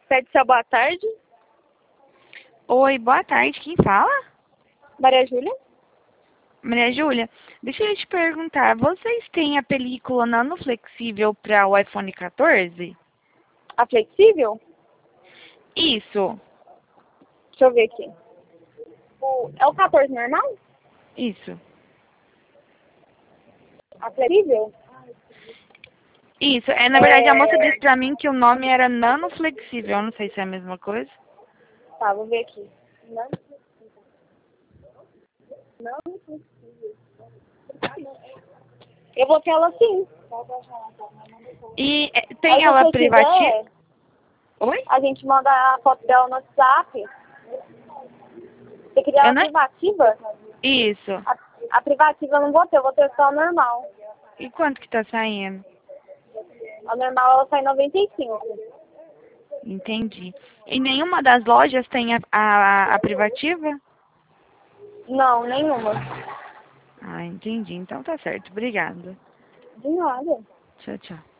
Pede seu boa tarde. Oi, boa tarde. Quem fala? Maria Júlia? Maria Júlia, deixa eu te perguntar, vocês têm a película nanoflexível para o iPhone 14? A flexível? Isso, Deixa eu ver aqui. É o 14 normal? isso, A flexível? isso. Na verdade, a moça disse pra mim que o nome era nanoflexível, eu não sei se é a mesma coisa. Tá, vou ver aqui. Não flexível. Eu vou ter ela sim. E Aí, tem se ela você privativa? quiser, Oi? a gente manda a foto dela no WhatsApp. Você queria Eu ela não... privativa? Isso. A privativa eu não vou ter só a normal. E quanto que tá saindo? A normal ela sai 95. Entendi. E nenhuma das lojas tem a privativa? Não, nenhuma. Ah, entendi. Então tá certo. Obrigada. De nada. Tchau, tchau.